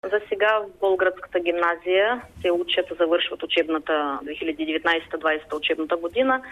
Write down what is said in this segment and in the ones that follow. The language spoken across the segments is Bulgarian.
За сега в Болградската гимназия се учат, завършват учебната 2019-2020 учебната година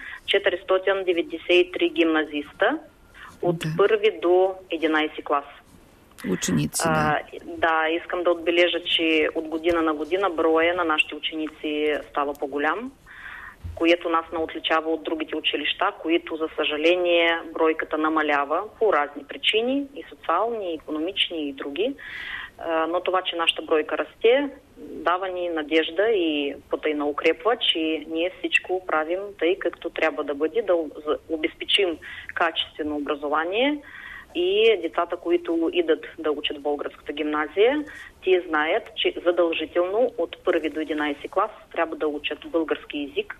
493 гимназиста от първи до 11 клас. Ученици, да. Да, искам да отбележа, че от година на година броя на нашите ученици става по-голям, което нас не отличава от другите училища, които, за съжаление, бройката намалява по разни причини, и социални, и икономични, и други. Но това, че нашата бройка расте, дава ни надежда и потайна укрепва, че ние всичко правим тъй, както трябва да бъде, да обезпечим качествено образование и децата, които идат да учат в Болградската гимназия, те знаят, че задължително от 1 до 11 клас трябва да учат български език.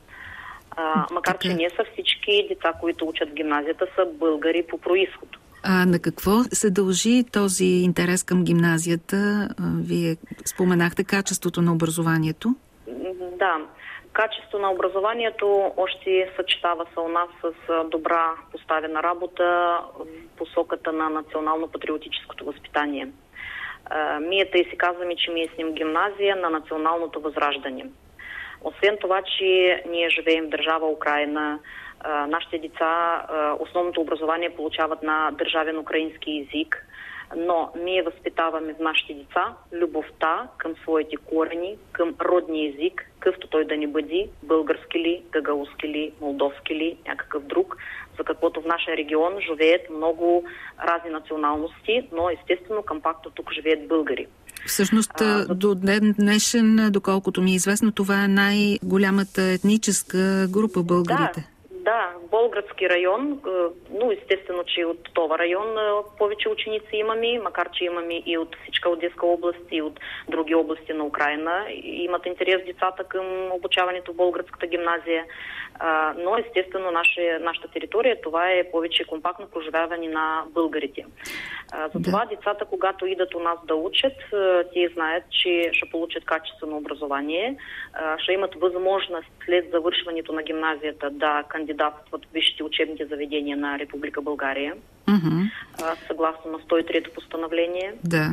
Макар, че не са всички деца, които учат в гимназията, са българи по произход. А на какво се дължи този интерес към гимназията? Вие споменахте качеството на образованието. Да, качеството на образованието още съчетава се у нас с добра поставена работа в посоката на национално-патриотическото възпитание. Ние тъй си казваме, че ние сме гимназия на националното възраждане. Освен това, че ние живеем в държава Украйна, нашите деца основното образование получават на държавен украински език, но ние възпитаваме в нашите деца любовта към своите корени, към родния език, какъвто той да ни бъде, български ли, гагаузски ли, молдовски ли, някакъв друг, за каквото в нашия регион живеят много разни националности, но естествено компактно тук живеят българи. Всъщност до ден днешен, доколкото ми е известно, това е най-голямата етническа група българите. Да, Болградски район, но естествено, че от това район повече ученици имаме, макар че имаме и от всичка Одеска област, и от други области на Украйна. Имат интерес децата към обучаването в Болградската гимназия, но естествено нашата територия, това е повече компактно проживяване на българите. Затова децата, когато идат у нас да учат, те знаят, че ще получат качествено образование, ще имат възможност след завършването на гимназията да кандидатстват в висшите учебните заведения на Република България, съгласно на 103-то постановление. Да.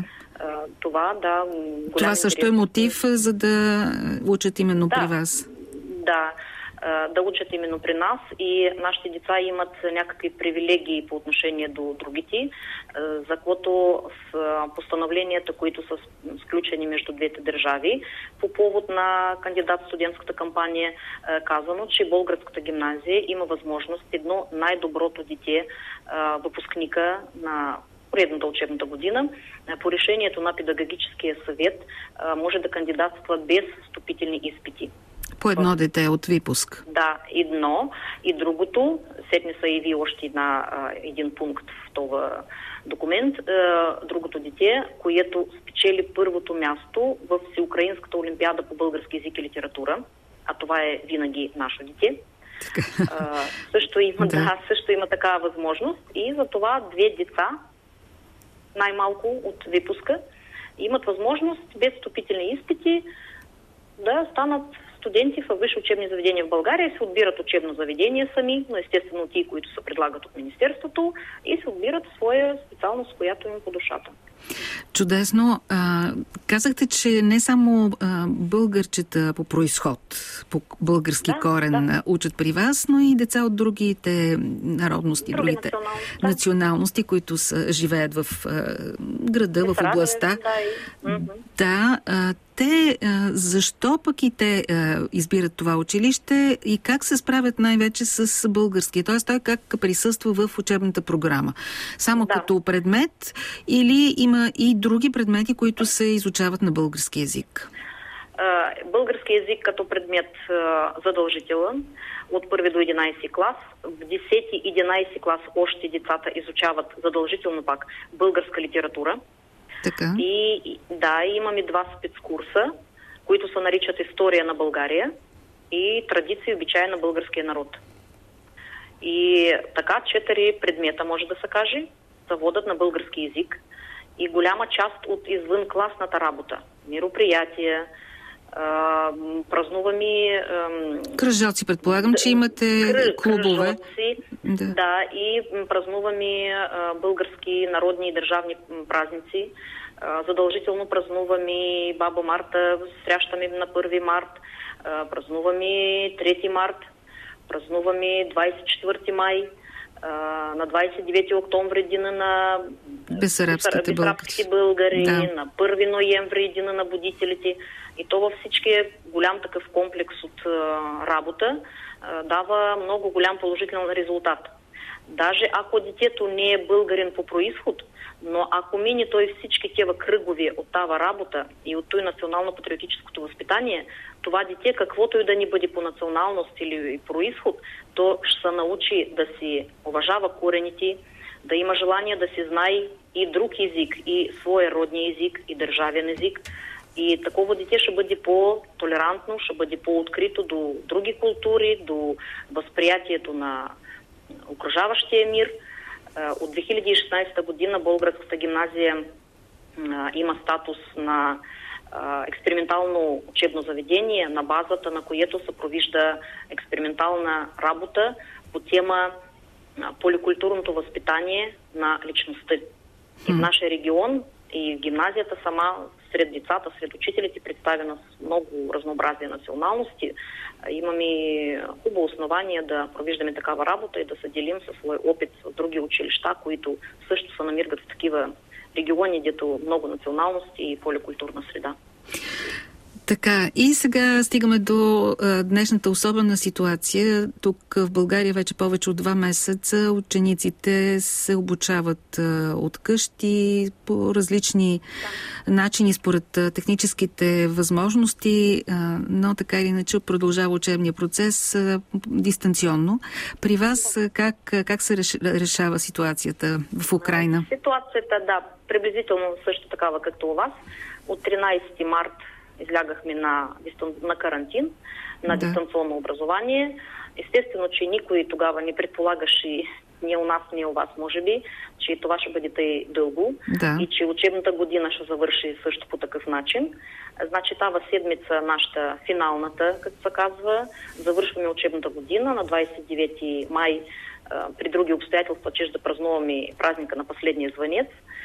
Това също е мотив, за да учат именно при вас. Да учат именно при нас, и нашите деца имат някакви привилегии по отношение до другите, за което в постановленията, които са сключени между двете държави, по повод на кандидат-студентската кампания, казано, че Болградската гимназия има възможност едно най-доброто дете, выпускника на предната учебната година, по решението на педагогическия съвет може да кандидатства без встъпителни изпити. По едно дете от випуск. Да, едно. И другото, сетне са и ви още един пункт в това документ, другото дете, което спечели първото място в Всеукраинската олимпиада по български език и литература, а това е винаги наше дете. Също има такава възможност, и за това две деца, най-малко от випуска, имат възможност без встъпителни изпити да станат студенти в висши учебни заведения в България, се отбират учебно заведение сами, но естествено ти, които се предлагат от Министерството, и се отбират своя специалност, която им по душата. Чудесно. Казахте, че не само българчета по произход, по български корен учат при вас, но и деца от другите народности, другите националности, които живеят в града, в областта. Защо пък и те избират това училище и как се справят най-вече с българския? Т.е. той как присъства в учебната програма? Само като предмет, или има и други предмети, които се изучават на български език? Български език като предмет задължителен от 1 до 11 клас. В 10-11 клас още децата изучават задължително пак българска литература. Така. И имаме два спецкурса, които се наричат История на България и Традиции и обичаи на българския народ. И така 4 предмета, може да се каже, се водят на български език, и голяма част от извънкласната работа, мероприятия, празнуваме... Кръжоци, предполагам, че имате клубове. И празнуваме български народни и държавни празници, Задължително празнуваме Баба Марта, срещаме на 1 март, празнуваме 3 март, празнуваме 24 май, на 29 октомври Дина на бесарабските българи, на 1 ноември Дина на будителите. И то във всички е голям такъв комплекс от работа, дава много голям положителен резултат. Даже ако детето не е българин по происход, но ако мине той всички тева кръгове от тава работа и от той национално-патриотическото възпитание, това дете, каквото и да ни бъде по националност или происход, то ще се научи да си уважава корените, да има желание да си знае и друг език, и своя родния език, и държавен език. И такова дете ще бъде по-толерантно, ще бъде по-открито до други култури, до възприятието на окружаващия мир. От 2016 година Болградската гимназия има статус на експериментално учебно заведение, на базата на което се провижда експериментална работа по тема поликултурното възпитание на личността. И в нашия регион и в гимназията сама сред децата, сред учителите, представена с много разнообразие националности. Имаме хубаво основание да провиждаме такава работа и да се делим със свой опит с други училища, които също се намират в такива региони, дето много националности и поликултурна среда. Така, и сега стигаме до днешната особена ситуация. Тук в България вече повече от 2 месеца учениците се обучават от къщи по различни начини според техническите възможности, но така или иначе продължава учебния процес дистанционно. При вас как се решава ситуацията в Украйна? Ситуацията, приблизително също такава като у вас. От 13 март излягахме на карантин, на дистанционно образование. Естествено, че никой тогава не предполагаше, ни у нас, ни у вас, може би, че това ще бъде тъй дълго и че учебната година ще завърши също по такъв начин. Значи тази седмица, нашата финалната, като се казва, завършваме учебната година на 29 май при други обстоятелства, че ще да празнуваме празника на последния звънец.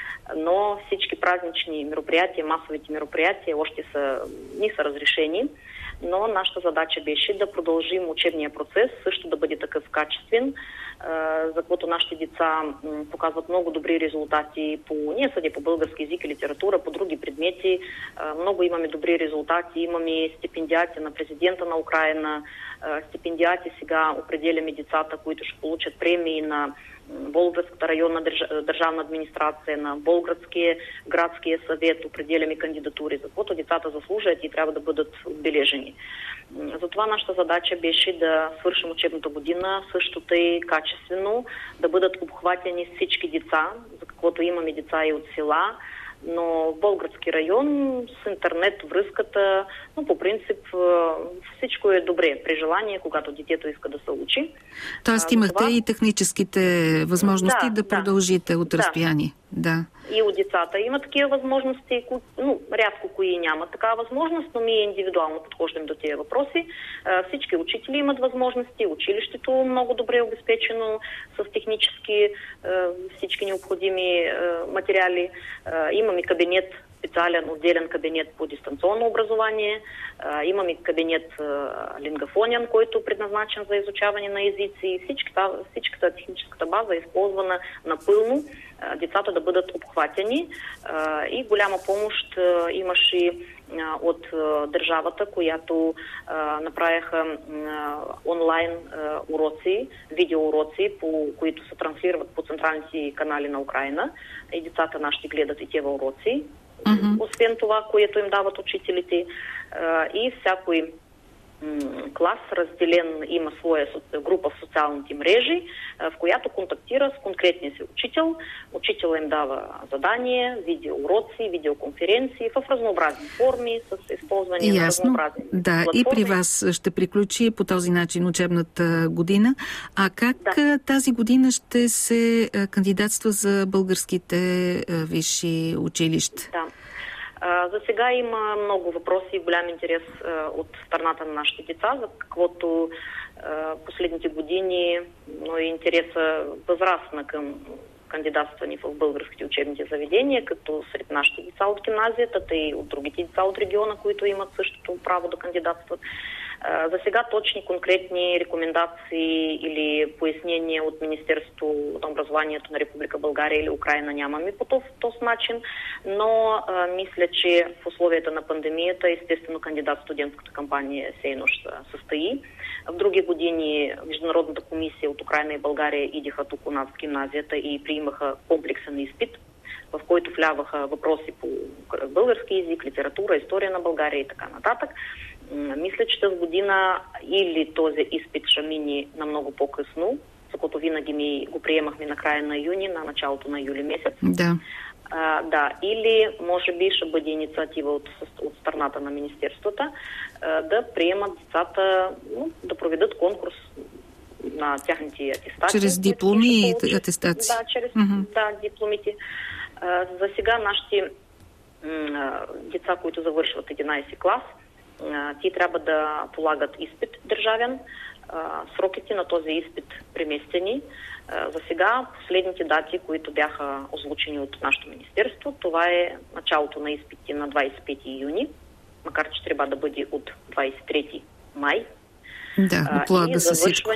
Но всички празнични мероприятия, масовите мероприятия още не са разрешени, но нашата задача беше да продължим учебния процес, също да бъде такъв качествен, за което нашите деца показват много добри резултати ние съди по български език и литература, по други предмети. Много имаме добри резултати, имаме стипендиати на президента на Украйна, стипендиати сега определяме децата, които ще получат премии на Болградската районна държавна администрация, на Болградския градския съвет, определяме кандидатури, за което децата заслужат и трябва да бъдат отбележени. Затова нашата задача беше да свършим учебната година също тъй качествено, да бъдат обхватени всички деца, за каквото имаме деца и от села, но в Болградски район с интернет връзката, но по принцип всичко е добре при желание, когато детето иска да се учи. Тоест имахте и техническите възможности да продължите от разстояние. Да. И от децата има такива възможности, рядко кои няма такава възможност, но ние индивидуално подхождаме до тези въпроси. Всички учители имат възможности, училището много добре е обезпечено с технически всички необходими материали. Имаме кабинет, специален отделен кабинет по дистанционно образование. Имаме кабинет лингафонен, който е предназначен за изучаване на езици. Всичката техническата база е използвана напълно децата да бъдат обхватени и голяма помощ имаше от държавата, която направиха онлайн уроци, видеоуроци, които се транслират по централните канали на Украйна и децата нашите гледат и тези уроци. Освен това, което им дават учителите, и всякой клас разделен има своя група в социалните мрежи, в която контактира с конкретния си учител. Учител им дава задания, видеоуроци, видеоконференции в разнообразни форми, с използване на разнообразни платформи. И при вас ще приключи по този начин учебната година. А как тази година ще се кандидатства за българските висши училища? За сега има много въпроси и голям интерес от страната на нашите деца, за каквото последните години интереса възрасна към кандидатствани в българските учебните заведения, като сред нашите деца от гимназията, и от другите деца от региона, които имат същото право да кандидатстват. За сега точни конкретни рекомендации или пояснения от Министерството на образованието на Република България или Украина нямаме по този начин, но мисля, че в условията на пандемията, естествено, кандидат-студентската кампания все едно ще състои. В други години Международната комисия от Украина и България идеха тук у нас в гимназията и приимаха комплексен изпит, в който вляваха въпроси по български език, литература, история на България и така нататък. Мисля, че тази година или този изпит ще мине на много по-късно, защото винаги го приемахме на края на юни, на началото на юли месец. Да. Или може би ще бъде инициатива от страната на министерствата да приемат децата, да проведат конкурс на тяхните атестации. Чрез дипломи и атестации. Да, чрез дипломите. За сега нашите деца, които завършват 11 клас, ти трябва да полагат изпит държавен. Сроките на този изпит преместени. За сега последните дати, които бяха озвучени от нашето министерство, това е началото на изпити на 25 юни, макар че трябва да бъде от 23 май. Да, отлага се всичко.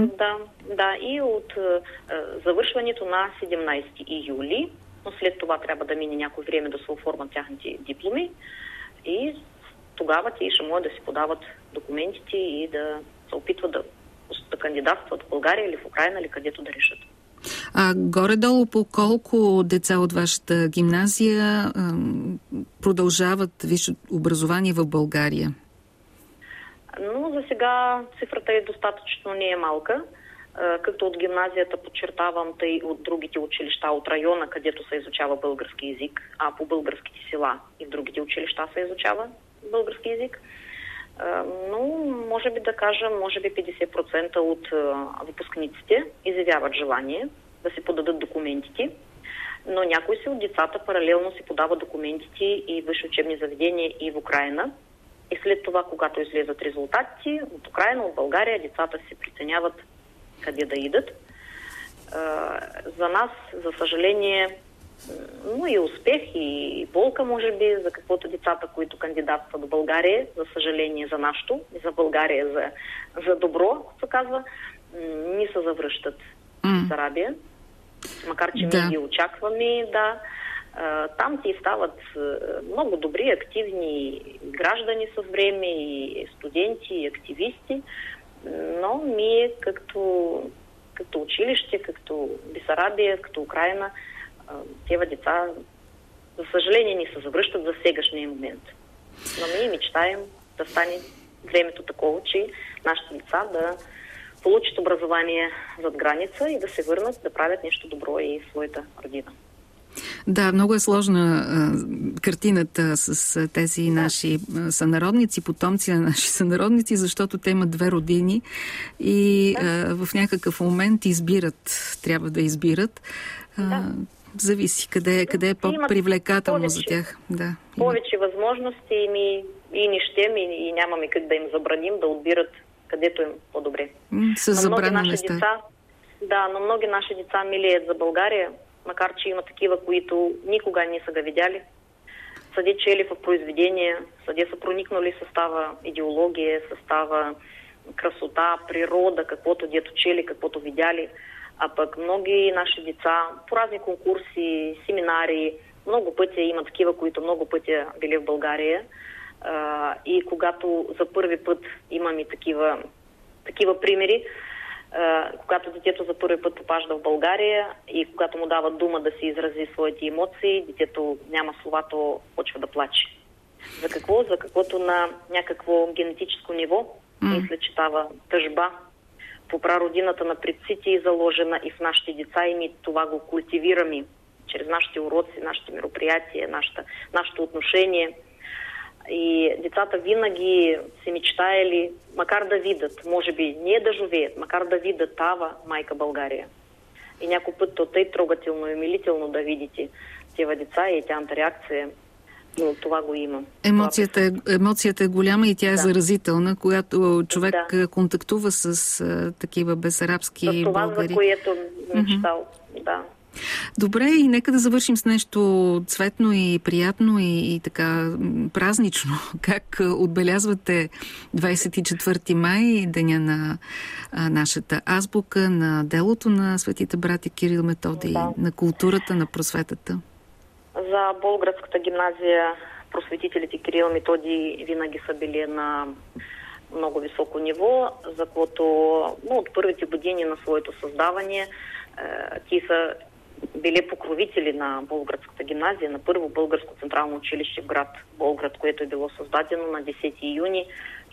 И от завършването на 17 юли, но след това трябва да мине някое време да се оформят тяхните дипломи и тогава те ще могат да си подават документите и да се опитват да кандидатстват в България или в Украина, или където да решат. Горе-долу по колко деца от вашата гимназия продължават висше образование в България? Но за сега цифрата е достатъчно не е малка. Като от гимназията подчертавам, тъй от другите училища от района, където се изучава български език, а по българските села и в другите училища се изучава български език. Но може би да кажем, 50% от выпускниците изявяват желание да си подадат документите, но някои си от децата паралелно си подават документите и висши учебни заведения и в Украина. И след това, когато излезат резултатите от Украина, от България, децата се преценяват къде да идат. За нас, за съжаление, но и успех, и болка, може би, за каквото децата, които кандидатстват в България, за съжаление за нашето, и за България за добро, се казва, ни се завръщат в Арабия. Макар, че ние ги очакваме, там ти стават много добри, активни граждани с време, и студенти, и активисти, но ние като училище, като Бесарабия, като Украина, тези деца, за съжаление, ни се завръщат за сегашния момент. Но ние мечтаем да стане времето такова, че нашите деца да получат образование зад граница и да се върнат да правят нещо добро и в своята родина. Да, много е сложна картината с тези наши сънародници, потомци на наши сънародници, защото те имат две родини и в някакъв момент трябва да избират. Зависи къде е по-привлекателно за тях. Повече възможности и не щем и нямаме как да им забраним да отбират където им по-добре. С забрана места. Но много наши деца милеят за България, макар че има такива, които никога не са го видяли. Съде чели в произведения, съде са проникнали състава идеология, състава красота, природа, каквото дето чели, каквото видяли. А пък много наши деца по разни конкурси, семинари, много пъти има такива, които много пъти били в България. И когато за първи път имаме такива примери, когато детето за първи път попажда в България и когато му дават дума да си изрази своите емоции, детето няма слова, то почва да плаче. За какво? За каквото на някакво генетическо ниво, мисля, че тава тъжба по прародината на предците е заложена и в нашите деца и ми това го култивираме чрез нашите уроци, нашите мероприятия, нашето отношение. И децата винаги се мечтаели, макар да видят, може би не да живеят, макар да видят тава майка България. И някой път то тъй трогателно и умилително да видите тези деца и тяхната реакция, но това го има. Емоцията е голяма и тя е заразителна, когато човек контактува с такива бесарабски българи. За това, за което мечтал, Добре, и нека да завършим с нещо цветно и приятно и така празнично. Как отбелязвате 24 май, деня на нашата азбука, на делото на светите братя Кирил Методий, на културата, на просветата? За Болградската гимназия просветителите Кирил Методий винаги са били на много високо ниво, за което от първите години на своето създаване ти са били покровители на Болградската гимназия, на първо българско централно училище в град Болград, което е било създадено на 10 юни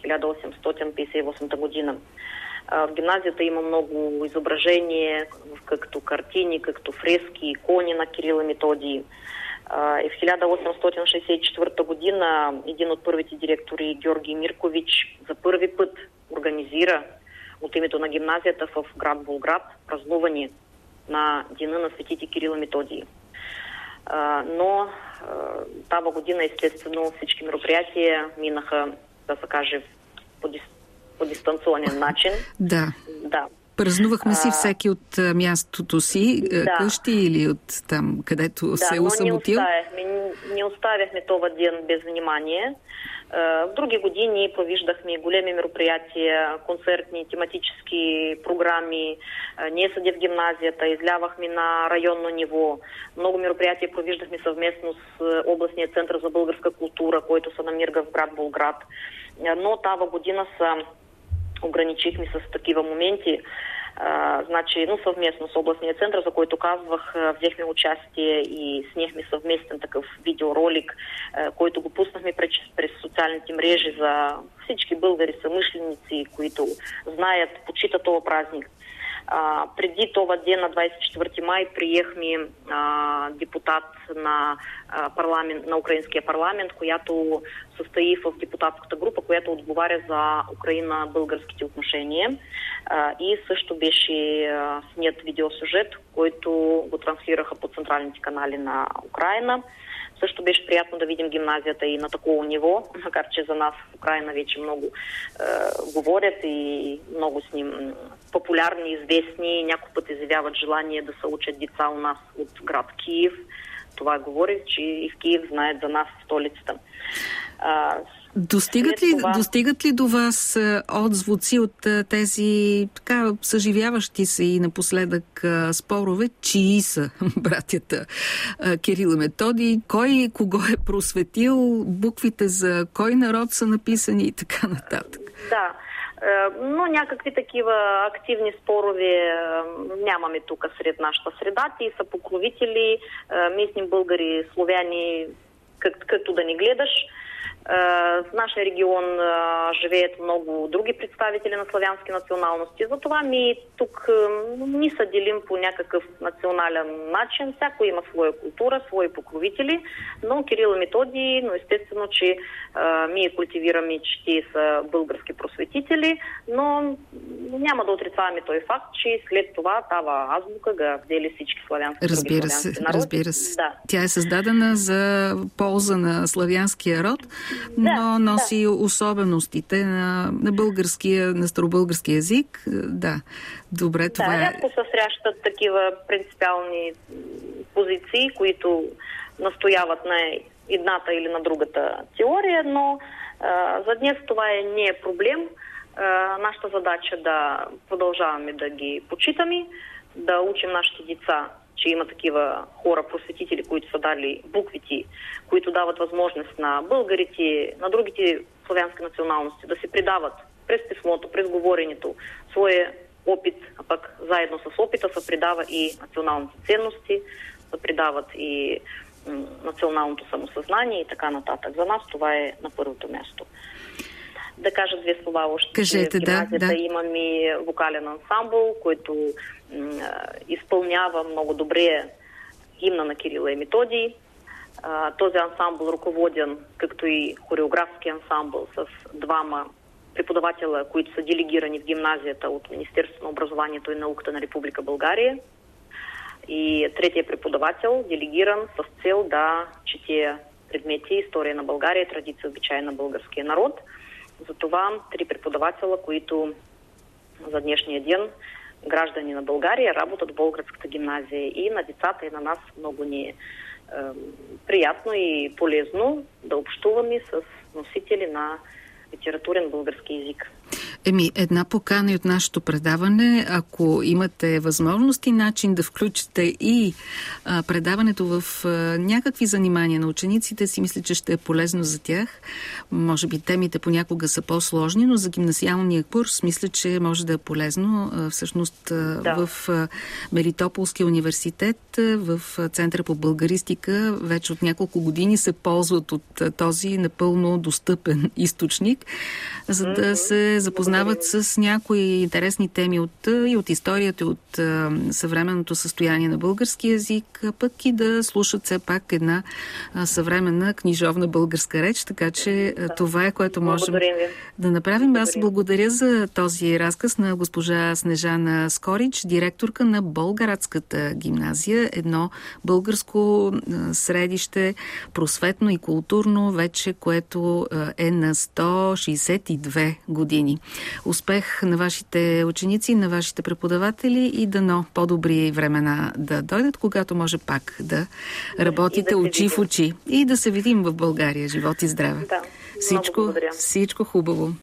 1858 година. В гимназията има много изображения, както картини, както фрески, икони на Кирил и Методий. И в 1864 година един от първите директори, Георги Миркович, за първи път организира от името на гимназията в град Болград празнуване на Дена на светите Кирил и Методий. Но тази година, естествено, всички мероприятия минаха, да се каже, по дистанционен начин. Да. Празнувахме си всеки от мястото си, къщи или от там, където се е усамотил. Не оставяхме този ден без внимание. В други години провиждахме големи мероприятия, концертни, тематически програми. Ние съди в гимназията, излявахме на районно ниво. Много мероприятия провиждахме съвместно с областния център за българска култура, който се намира в град Болград. Но тази година ограничихме с такива моменти. Но съвместно с областния център, за който казвах, взехме участие и сняхме съвместен такъв видеоролик, който го пуснахме през социалните мрежи за всички българи съмишленици, които знаят, почитат този празник. Преди това ден на 24 май приехме депутат на Украинския парламент, която състои в депутатската група, която отговаря за Украина-българските отношения. И също беше снят видеосюжет, който го транслираха по централните канали на Украина. Също беше приятно да видим гимназията и на такова ниво, макар че за нас в Украина вече много говорят и много с ним популярни, известни. Няколко пъти изявяват желание да се учат деца у нас от град Киев. Това говори, че и в Киев знаят за нас в столицата. Достигат ли до вас отзвуци от тези така съживяващи се и напоследък спорове, чии са братята Кирил и Методий, кой кого е просветил, буквите за кой народ са написани и така нататък? Да, но някакви такива активни спорове нямаме тук сред нашата среда. Те са покровители, местни българи, славяни, както да ни гледаш. В нашия регион живеят много други представители на славянски националности. Затова ми тук не се делим по някакъв национален начин. Всяко има своя култура, свои покровители, но Кирил и Методий, но естествено, че ние култивираме, че те са български просветители, но няма да отрицаваме този факт, че след това тава азбука ga взели всички славянски народи. Разбира се. Да. Тя е създадена за полза на славянския род, но носи особеностите на българския, на старобългарски език. Да, добре, това е. Рядко се срещат такива принципиални позиции, които настояват на едната или на другата теория, но за днес това не е проблем. Нашата задача да продължаваме да ги почитаме, да учим нашите деца, че има такива хора, просветители, които са дали буквите, които дават възможност на българите, на другите славянски националности да се предават през писмото, през говоренето своя опит, а пък заедно с опита се предава и националните ценности, се предават и националното самосъзнание и така нататък. За нас това е на първото място. Да кажа две слова още. Кажете, в гимназията имаме вокален ансамбъл, който изпълнява много добре химна на Кирила и Методий. Този ансамбъл ръководен, както и хореографски ансамбъл с двама преподавателя, които са делегирани в гимназията от Министерството на образованието и науката на Република България. И третия преподавател, делегиран с цел да чете предмети история на България, традиция, обичай на българския народ. Затова три преподавателя, които за днешния ден граждани на България работят в българската гимназия. И на децата, и на нас много ни е приятно и полезно да общуваме с носители на литературен български език. Една покана и от нашето предаване, ако имате възможност и начин да включите и предаването в някакви занимания на учениците си, мисля, че ще е полезно за тях. Може би темите понякога са по-сложни, но за гимназиалния курс мисля, че може да е полезно. Всъщност в Мелитополския университет, в Центъра по българистика, вече от няколко години се ползват от този напълно достъпен източник, за да се запознават с някои интересни теми и от историята, и от съвременното състояние на български език, пък и да слушат все пак една съвременна книжовна българска реч, така че това е, което можем да направим. Аз благодаря за този разказ на госпожа Снежана Скорич, директорка на Болградската гимназия, едно българско средище, просветно и културно, вече което е на 162 години. Успех на вашите ученици, на вашите преподаватели и дано по-добри времена да дойдат, когато може пак да работите очи в очи и да се видим в България. Живот и здраве! Да, всичко хубаво!